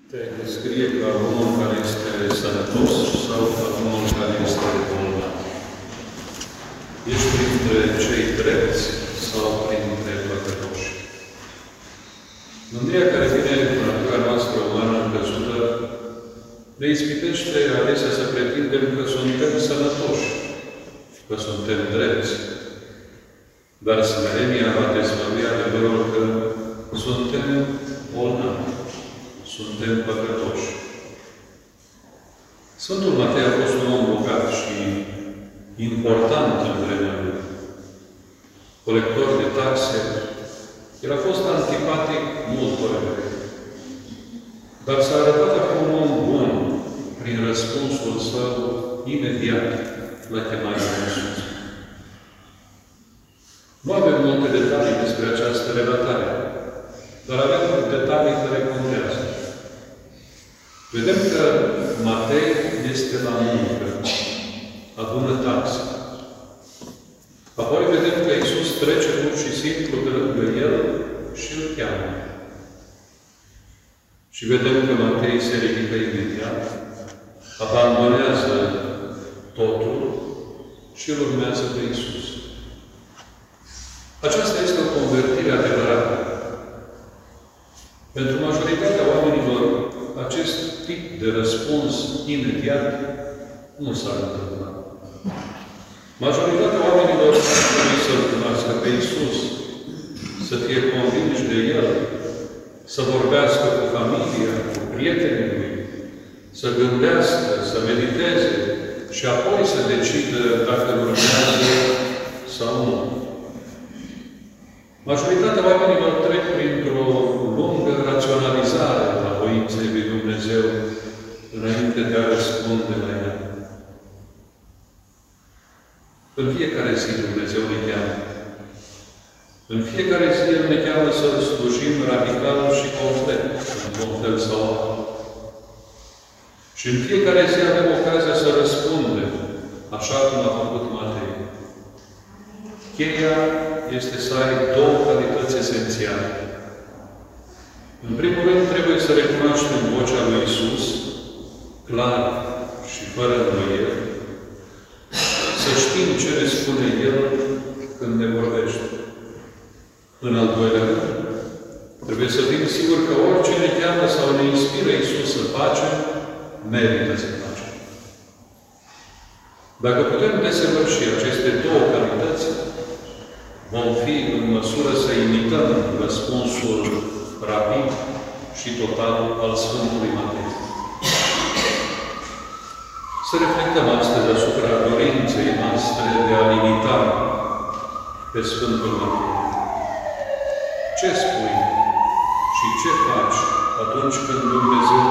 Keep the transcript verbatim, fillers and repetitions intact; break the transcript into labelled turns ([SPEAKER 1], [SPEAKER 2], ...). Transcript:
[SPEAKER 1] Te descrie ca unul care este sănătos sau ca unul care este bolnav? Ești printre cei drepți sau printre păcătoși? Mândria care vine în natura noastră umană încăzută ne ispitește adesea să pretindem că suntem sănătoși, că suntem drepți. Dar smerenia va dezvălui adevărul că suntem bolnavi, suntem păcătoși. Sfântul Matei a fost un om bogat și important în vremea lui. Colector de taxe, el a fost antipatic multor evrei. Dar s-a arătat acum un om bun prin răspunsul său imediat la chemarea lui Iisus. Nu avem multe detalii despre această relatare, dar avem detalii care contează. Vedem că Matei este la muncă, adună taxe. Apoi vedem că Iisus trece pur și simplu de lângă el și îl cheamă. Și vedem că Matei se ridică imediat, abandonează totul și îl urmează pe Iisus. Aceasta este o convertire adevărată. Pentru majoritatea oamenilor, acest tip de răspuns imediat nu s-ar întâmpla. Majoritatea oamenilor ar trebui să-L cunoască pe Iisus, să fie convinși de El, să vorbească cu familia, cu prietenii Lui, să gândească, să mediteze și apoi să decidă dacă îl urmează sau nu. Majoritatea oamenilor trec printr-o lungă raționalizare a voinței lui Dumnezeu înainte de a răspunde la ea. În fiecare zi Dumnezeu ne cheamă. În fiecare zi El ne cheamă să slujim radical și complet, într-un fel sau altul. Și în fiecare zi avem ocazia să răspundem, așa cum a făcut Matei. Cheia este să ai două calități esențiale. În primul rând, trebuie să recunoaștem vocea lui Iisus, clar și fără îndoieli, să știm ce ne spune El când ne vorbește. În al doilea rând, trebuie să fim siguri că orice ne cheamă sau ne inspiră Iisus să facem, merită să facem. Dacă putem desăvârși aceste două calități, vom fi în măsură să imităm răspunsul rapid și total al Sfântului Matei. Să reflectăm astăzi asupra dorinței noastre de a imita pe Sfântul Matei. Ce spui și ce faci atunci când Dumnezeu